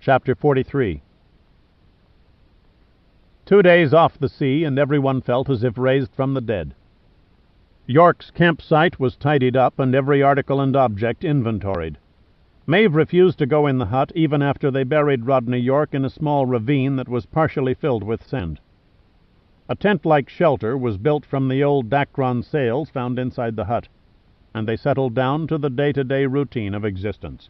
Chapter 43. 2 days off the sea, and everyone felt as if raised from the dead. York's campsite was tidied up and every article and object inventoried. Maeve refused to go in the hut even after they buried Rodney York in a small ravine that was partially filled with sand. A tent-like shelter was built from the old Dacron sails found inside the hut, and they settled down to the day-to-day routine of existence.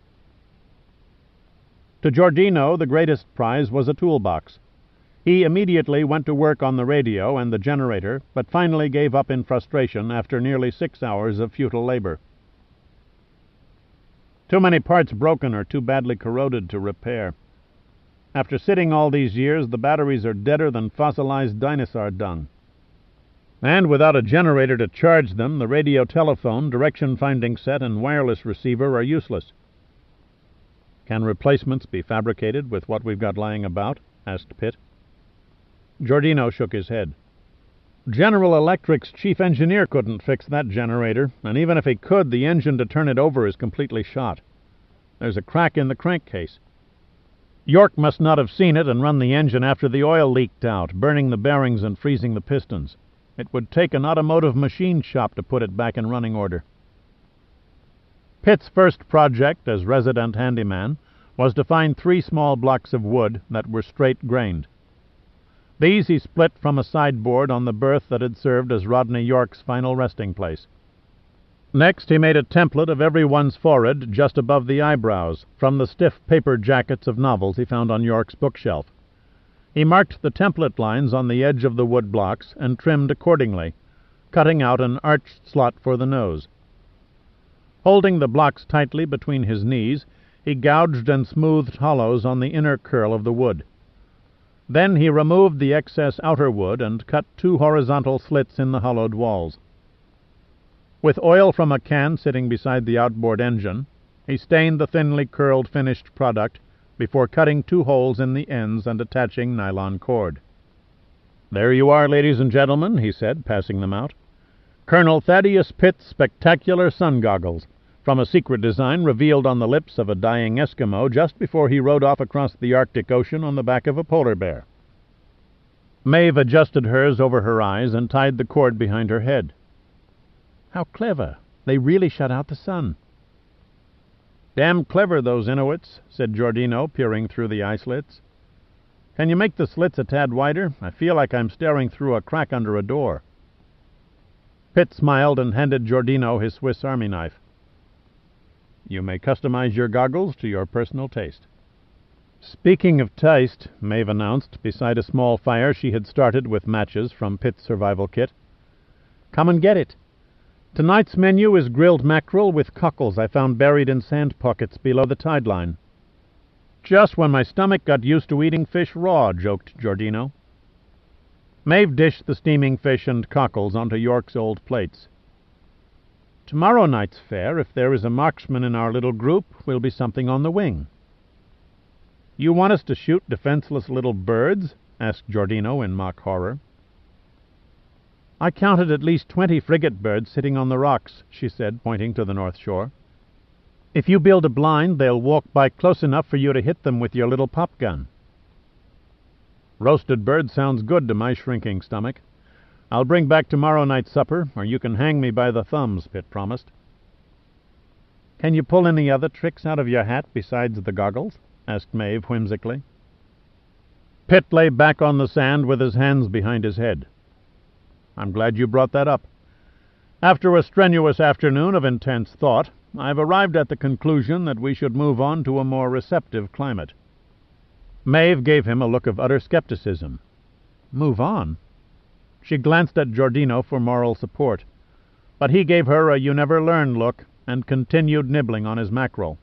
To Giordino, the greatest prize was a toolbox. He immediately went to work on the radio and the generator, but finally gave up in frustration after nearly 6 hours of futile labor. Too many parts broken or too badly corroded to repair. After sitting all these years, the batteries are deader than fossilized dinosaur dung. And without a generator to charge them, the radio telephone, direction-finding set, and wireless receiver are useless. "Can replacements be fabricated with what we've got lying about?" asked Pitt. Giordino shook his head. "General Electric's chief engineer couldn't fix that generator, and even if he could, the engine to turn it over is completely shot. There's a crack in the crankcase. York must not have seen it and run the engine after the oil leaked out, burning the bearings and freezing the pistons. It would take an automotive machine shop to put it back in running order." Pitt's first project as resident handyman was to find 3 small blocks of wood that were straight-grained. These he split from a sideboard on the berth that had served as Rodney York's final resting place. Next he made a template of everyone's forehead just above the eyebrows, from the stiff paper jackets of novels he found on York's bookshelf. He marked the template lines on the edge of the wood blocks and trimmed accordingly, cutting out an arched slot for the nose. Holding the blocks tightly between his knees, he gouged and smoothed hollows on the inner curl of the wood. Then he removed the excess outer wood and cut 2 horizontal slits in the hollowed walls. With oil from a can sitting beside the outboard engine, he stained the thinly curled finished product before cutting 2 holes in the ends and attaching nylon cord. "There you are, ladies and gentlemen," he said, passing them out. "Colonel Thaddeus Pitt's spectacular sun goggles, from a secret design revealed on the lips of a dying Eskimo just before he rode off across the Arctic Ocean on the back of a polar bear." Maeve adjusted hers over her eyes and tied the cord behind her head. "How clever. They really shut out the sun." "Damn clever, those Inuits," said Giordino, peering through the eye slits. "Can you make the slits a tad wider? I feel like I'm staring through a crack under a door." Pitt smiled and handed Giordino his Swiss Army knife. "You may customize your goggles to your personal taste." "Speaking of taste," Maeve announced, beside a small fire she had started with matches from Pitt's survival kit. "Come and get it. Tonight's menu is grilled mackerel with cockles I found buried in sand pockets below the tide line." "Just when my stomach got used to eating fish raw," joked Giordino. Maeve dished the steaming fish and cockles onto York's old plates. "Tomorrow night's fare, if there is a marksman in our little group, will be something on the wing." "You want us to shoot defenseless little birds?" asked Giordino in mock horror. "I counted at least 20 frigate birds sitting on the rocks," she said, pointing to the north shore. "If you build a blind, they'll walk by close enough for you to hit them with your little pop gun." "Roasted bird sounds good to my shrinking stomach. I'll bring back tomorrow night's supper, or you can hang me by the thumbs," Pitt promised. "Can you pull any other tricks out of your hat besides the goggles?" asked Maeve whimsically. Pitt lay back on the sand with his hands behind his head. "I'm glad you brought that up. After a strenuous afternoon of intense thought, I've arrived at the conclusion that we should move on to a more receptive climate." Maeve gave him a look of utter skepticism. "Move on?" She glanced at Giordino for moral support, but he gave her a you-never-learn look and continued nibbling on his mackerel.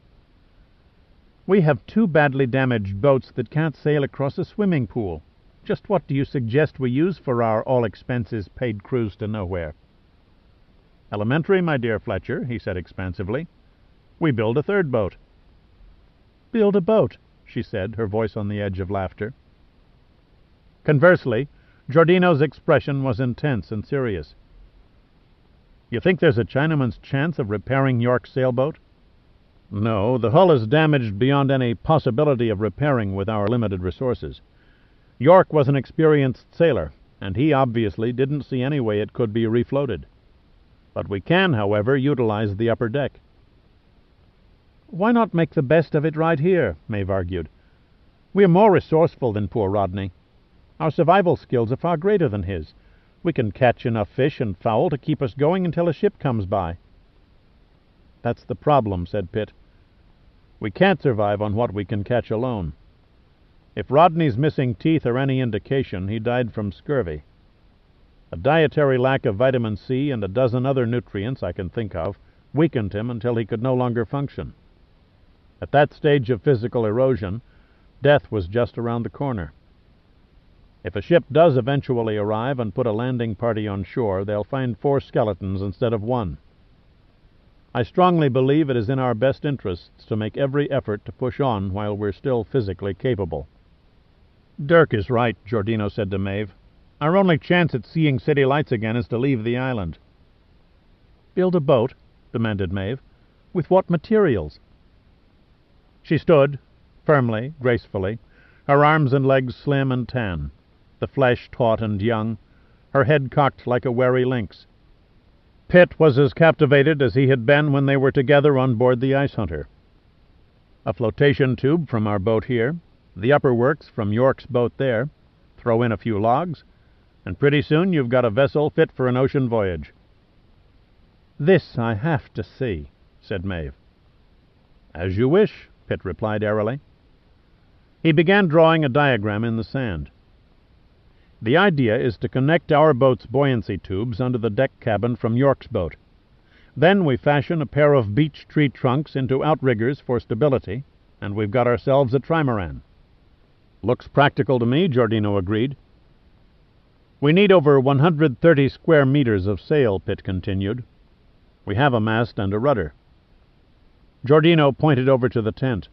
"We have 2 badly damaged boats that can't sail across a swimming pool. Just what do you suggest we use for our all-expenses-paid cruise to nowhere?" "Elementary, my dear Fletcher," he said expansively. "We build a 3rd boat." "Build a boat," she said, her voice on the edge of laughter. Conversely, Giordino's expression was intense and serious. "You think there's a Chinaman's chance of repairing York's sailboat?" No, the hull is damaged beyond any possibility of repairing with our limited resources. York was an experienced sailor, and he obviously didn't see any way it could be refloated. But we can, however, utilize the upper deck. Why not make the best of it right here? Maeve argued. We're more resourceful than poor Rodney. Our survival skills are far greater than his. We can catch enough fish and fowl to keep us going until a ship comes by. That's the problem, said Pitt. We can't survive on what we can catch alone. If Rodney's missing teeth are any indication, he died from scurvy. A dietary lack of vitamin C and a dozen other nutrients I can think of weakened him until he could no longer function. At that stage of physical erosion, death was just around the corner. If a ship does eventually arrive and put a landing party on shore, they'll find 4 skeletons instead of 1. I strongly believe it is in our best interests to make every effort to push on while we're still physically capable. Dirk is right, Giordino said to Maeve. Our only chance at seeing city lights again is to leave the island. Build a boat? Demanded Maeve. With what materials? She stood, firmly, gracefully, her arms and legs slim and tan, the flesh taut and young, her head cocked like a wary lynx. Pitt was as captivated as he had been when they were together on board the Ice Hunter. A flotation tube from our boat here, the upper works from York's boat there, throw in a few logs, and pretty soon you've got a vessel fit for an ocean voyage. This I have to see, said Maeve. As you wish, Pitt replied airily. He began drawing a diagram in the sand. The idea is to connect our boat's buoyancy tubes under the deck cabin from York's boat. Then we fashion a pair of beech tree trunks into outriggers for stability, and we've got ourselves a trimaran. Looks practical to me, Giordino agreed. We need over 130 square meters of sail, Pitt continued. We have a mast and a rudder. Giordino pointed over to the tent.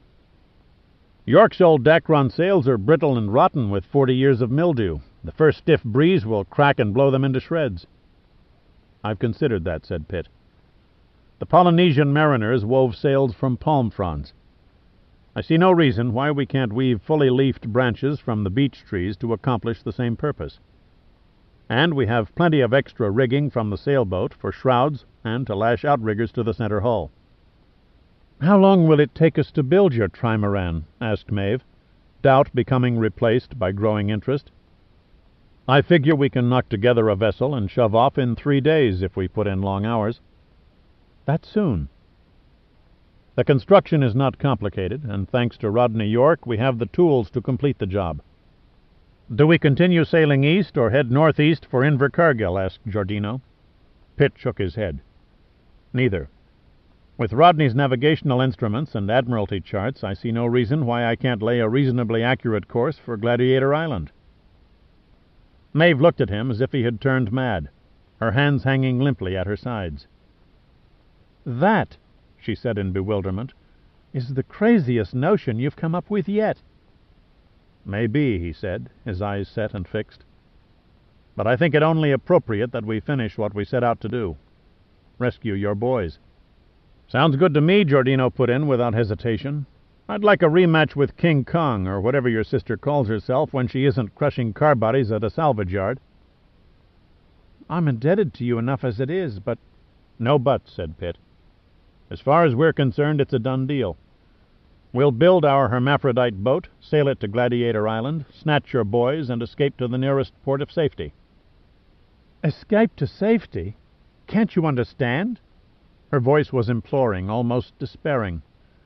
York's old Dacron sails are brittle and rotten with 40 years of mildew. The first stiff breeze will crack and blow them into shreds. I've considered that, said Pitt. The Polynesian mariners wove sails from palm fronds. I see no reason why we can't weave fully leafed branches from the beech trees to accomplish the same purpose. And we have plenty of extra rigging from the sailboat for shrouds and to lash outriggers to the center hull. How long will it take us to build your trimaran? Asked Maeve, doubt becoming replaced by growing interest. I figure we can knock together a vessel and shove off in 3 days if we put in long hours. That soon? The construction is not complicated, and thanks to Rodney York, we have the tools to complete the job. Do we continue sailing east or head northeast for Invercargill? Asked Giordino. Pitt shook his head. Neither. With Rodney's navigational instruments and admiralty charts, I see no reason why I can't lay a reasonably accurate course for Gladiator Island. Maeve looked at him as if he had turned mad, her hands hanging limply at her sides. That, she said in bewilderment, is the craziest notion you've come up with yet. Maybe, he said, his eyes set and fixed. But I think it only appropriate that we finish what we set out to do. Rescue your boys. Sounds good to me, Giordino put in without hesitation. I'd like a rematch with King Kong, or whatever your sister calls herself when she isn't crushing car bodies at a salvage yard. I'm indebted to you enough as it is, but... No buts, said Pitt. As far as we're concerned, it's a done deal. We'll build our hermaphrodite boat, sail it to Gladiator Island, snatch your boys, and escape to the nearest port of safety. Escape to safety? Can't you understand? Her voice was imploring, almost despairing.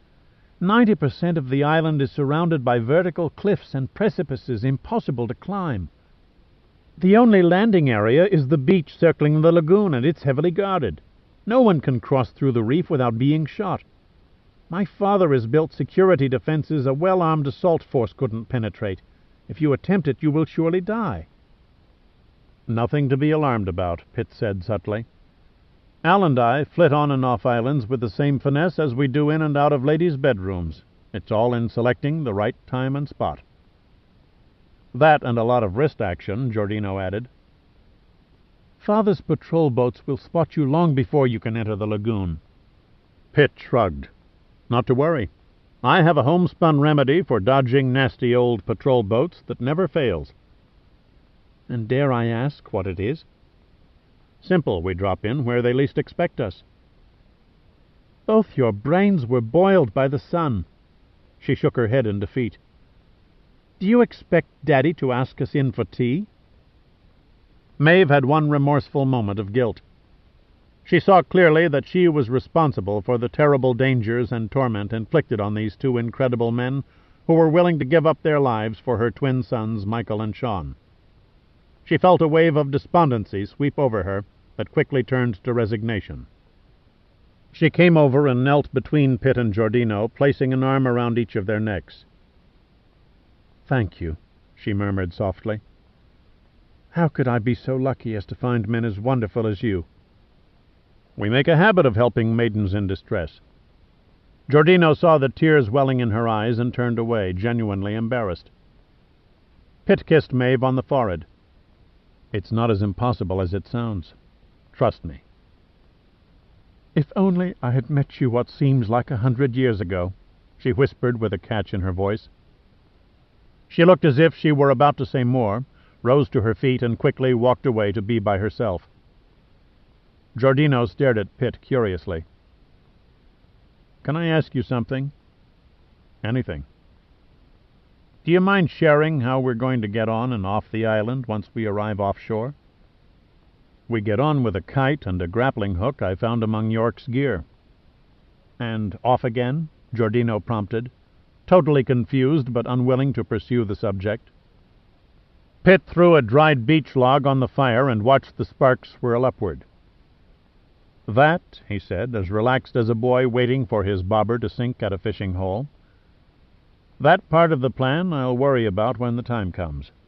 90% of the island is surrounded by vertical cliffs and precipices impossible to climb. The only landing area is the beach circling the lagoon, and it's heavily guarded. No one can cross through the reef without being shot. My father has built security defenses a well-armed assault force couldn't penetrate. If you attempt it, you will surely die. Nothing to be alarmed about, Pitt said subtly. Al and I flit on and off islands with the same finesse as we do in and out of ladies' bedrooms. It's all in selecting the right time and spot. That and a lot of wrist action, Giordino added. Father's patrol boats will spot you long before you can enter the lagoon. Pitt shrugged. Not to worry. I have a homespun remedy for dodging nasty old patrol boats that never fails. And dare I ask what it is? Simple. We drop in where they least expect us. Both your brains were boiled by the sun. She shook her head in defeat. Do you expect Daddy to ask us in for tea? Maeve had one remorseful moment of guilt. She saw clearly that she was responsible for the terrible dangers and torment inflicted on these two incredible men who were willing to give up their lives for her twin sons, Michael and Sean. She felt a wave of despondency sweep over her that quickly turned to resignation. She came over and knelt between Pitt and Giordino, placing an arm around each of their necks. "Thank you," she murmured softly. "How could I be so lucky as to find men as wonderful as you?" "We make a habit of helping maidens in distress." Giordino saw the tears welling in her eyes and turned away, genuinely embarrassed. Pitt kissed Maeve on the forehead. "It's not as impossible as it sounds. Trust me." "If only I had met you what seems like 100 years ago," she whispered with a catch in her voice. She looked as if she were about to say more, rose to her feet, and quickly walked away to be by herself. Giordino stared at Pitt curiously. "Can I ask you something?" "Anything." "Do you mind sharing how we're going to get on and off the island once we arrive offshore?" "We get on with a kite and a grappling hook I found among York's gear." "And off again?" Giordino prompted, totally confused but unwilling to pursue the subject. Pitt threw a dried beech log on the fire and watched the sparks swirl upward. "That," he said, as relaxed as a boy waiting for his bobber to sink at a fishing hole, "that part of the plan I'll worry about when the time comes."